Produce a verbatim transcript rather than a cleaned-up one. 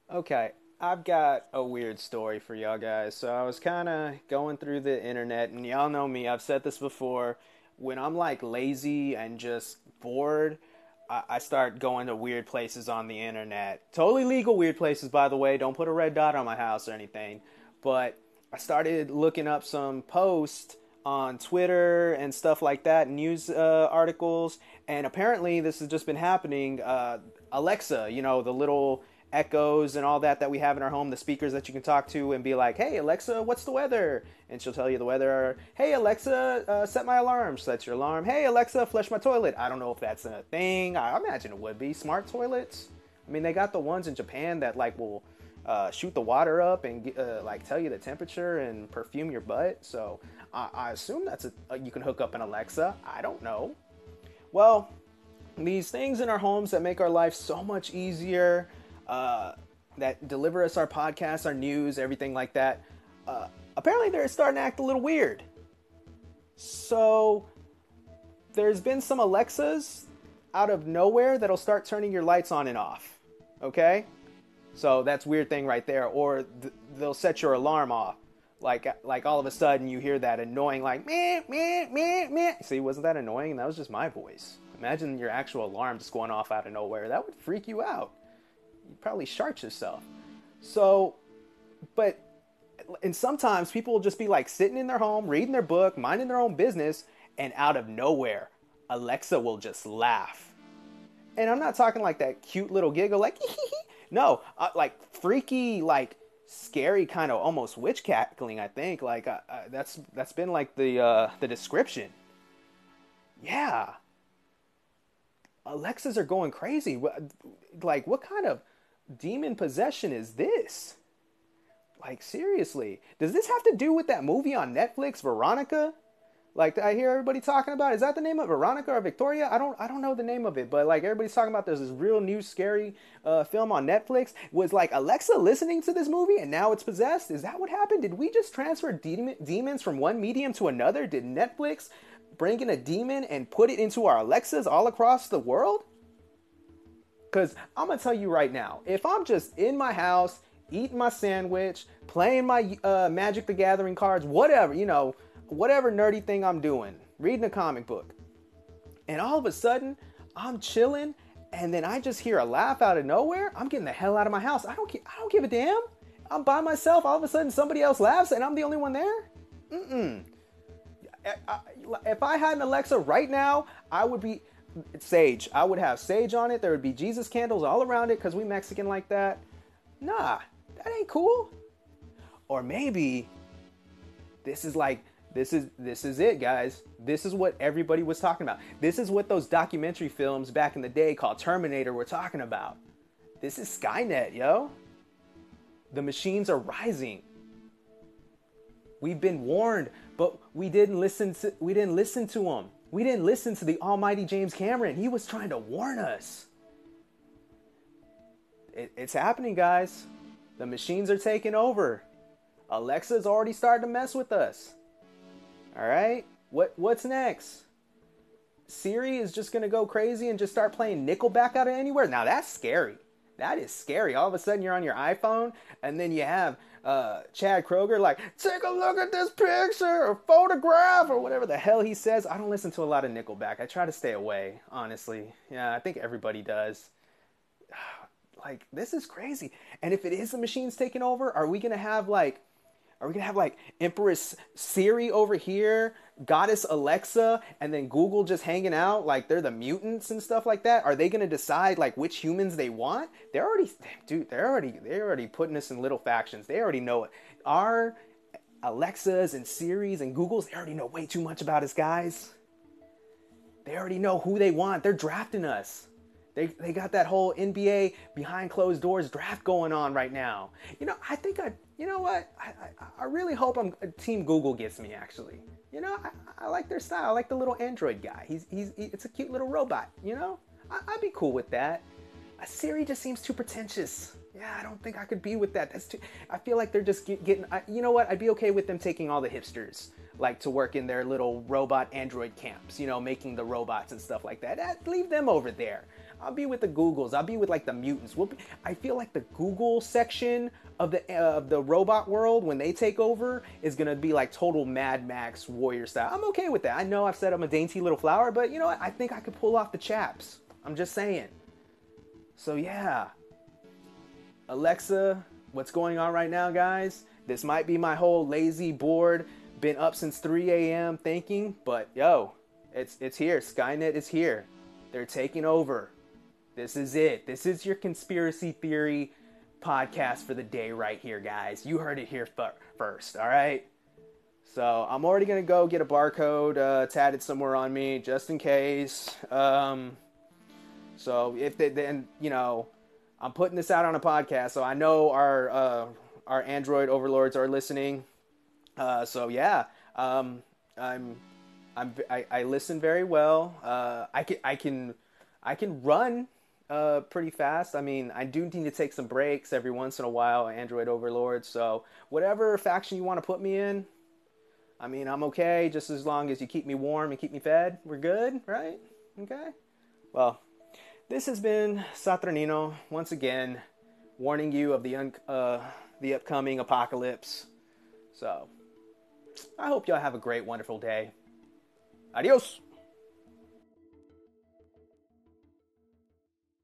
Okay, I've got a weird story for y'all guys. So I was kind of going through the internet, and y'all know me, I've said this before. When I'm like lazy and just bored, I, I start going to weird places on the internet. Totally legal weird places, by the way. Don't put a red dot on my house or anything. But I started looking up some posts on Twitter and stuff like that, news uh, articles, and apparently this has just been happening. Uh, Alexa, you know, the little echoes and all that that we have in our home, the speakers that you can talk to and be like, "Hey Alexa, what's the weather?" And she'll tell you the weather. "Hey Alexa, uh, set my alarm." Sets your alarm. "Hey Alexa, flush my toilet." I don't know if that's a thing. I imagine it would be. Smart toilets. I mean, they got the ones in Japan that like will uh, shoot the water up and uh, like tell you the temperature and perfume your butt. So I, I assume that's a, uh, you can hook up an Alexa. I don't know. Well, these things in our homes that make our life so much easier, uh, that deliver us our podcasts, our news, everything like that. Uh, apparently, they're starting to act a little weird. So there's been some Alexas out of nowhere that'll start turning your lights on and off. Okay? So that's a weird thing right there. Or th- they'll set your alarm off. Like like all of a sudden you hear that annoying like meh meh meh meh. See, wasn't that annoying? That was just my voice. Imagine your actual alarm just going off out of nowhere. That would freak you out. You'd probably shart yourself. So, but and sometimes people will just be like sitting in their home, reading their book, minding their own business, and out of nowhere, Alexa will just laugh. And I'm not talking like that cute little giggle, like no, uh, like freaky, like scary kind of almost witch cackling. I think like uh, uh, that's that's been like the uh, the description. Yeah, Alexas are going crazy. Like, what kind of demon possession is this? Like, seriously, does this have to do with that movie on Netflix, Veronica? Like I hear everybody talking about, is that the name of Veronica or Victoria? I don't I don't know the name of it, but like everybody's talking about there's this real new scary uh, film on Netflix. Was like Alexa listening to this movie and now it's possessed? Is that what happened? Did we just transfer demon, demons from one medium to another? Did Netflix bring in a demon and put it into our Alexas all across the world? Because I'm going to tell you right now, if I'm just in my house, eating my sandwich, playing my uh, Magic the Gathering cards, whatever, you know, whatever nerdy thing I'm doing, reading a comic book, and all of a sudden I'm chilling, and then I just hear a laugh out of nowhere, I'm getting the hell out of my house. I don't, I don't give a damn. I'm by myself. All of a sudden somebody else laughs, and I'm the only one there. Mm-mm. If I had an Alexa right now, I would be sage. I would have sage on it. There would be Jesus candles all around it because we Mexican like that. Nah, that ain't cool. Or maybe this is like this is this is it, guys. This is what everybody was talking about. This is what those documentary films back in the day called Terminator were talking about. This is Skynet, yo. The machines are rising. We've been warned, but we didn't listen to we didn't listen to them. We didn't listen to the almighty James Cameron. He was trying to warn us. It, it's happening, guys. The machines are taking over. Alexa's already started to mess with us. All right? What what's next? Siri is just going to go crazy and just start playing Nickelback out of anywhere? Now that's scary. That is scary. All of a sudden you're on your iPhone and then you have uh, Chad Kroger like, take a look at this picture or photograph or whatever the hell he says. I don't listen to a lot of Nickelback. I try to stay away, honestly. Yeah, I think everybody does. Like, this is crazy. And if it is the machines taking over, are we going to have like, are we going to have like Empress Siri over here, Goddess Alexa, and then Google just hanging out like they're the mutants and stuff like that? Are they going to decide like which humans they want? They're already, dude, they're already, they're already putting us in little factions. They already know it. Our Alexas and Siris and Googles, they already know way too much about us, guys. They already know who they want. They're drafting us. They, they got that whole N B A behind closed doors draft going on right now. You know, I think I, you know what? I, I, I really hope I'm Team Google gets me, actually. You know, I, I like their style. I like the little Android guy. He's, he's, he, it's a cute little robot, you know? I, I'd be cool with that. A Siri just seems too pretentious. Yeah, I don't think I could be with that. That's too, I feel like they're just get, getting, I, you know what? I'd be okay with them taking all the hipsters, like to work in their little robot Android camps, you know, making the robots and stuff like that. That leave them over there. I'll be with the Googles. I'll be with like the mutants. We'll be, I feel like the Google section of the uh, of the robot world when they take over is gonna be like total Mad Max warrior style. I'm okay with that. I know I've said I'm a dainty little flower, but you know what? I think I could pull off the chaps. I'm just saying. So yeah, Alexa, what's going on right now, guys? This might be my whole lazy, bored, been up since three a.m. thinking, but yo, it's it's here. Skynet is here. They're taking over. This is it. This is your conspiracy theory podcast for the day right here, guys. You heard it here f- first, all right? So I'm already going to go get a barcode uh, tatted somewhere on me just in case. Um, so if they, then, you know, I'm putting this out on a podcast, so I know our uh, our Android overlords are listening. Uh, so yeah, um, I'm I'm I, I listen very well. Uh, I can I can I can run uh, pretty fast. I mean, I do need to take some breaks every once in a while, Android overlord. So whatever faction you want to put me in, I mean, I'm okay, just as long as you keep me warm and keep me fed. We're good, right? Okay. Well, this has been Saturnino once again, warning you of the un- uh, the upcoming apocalypse. So I hope y'all have a great, wonderful day. Adios.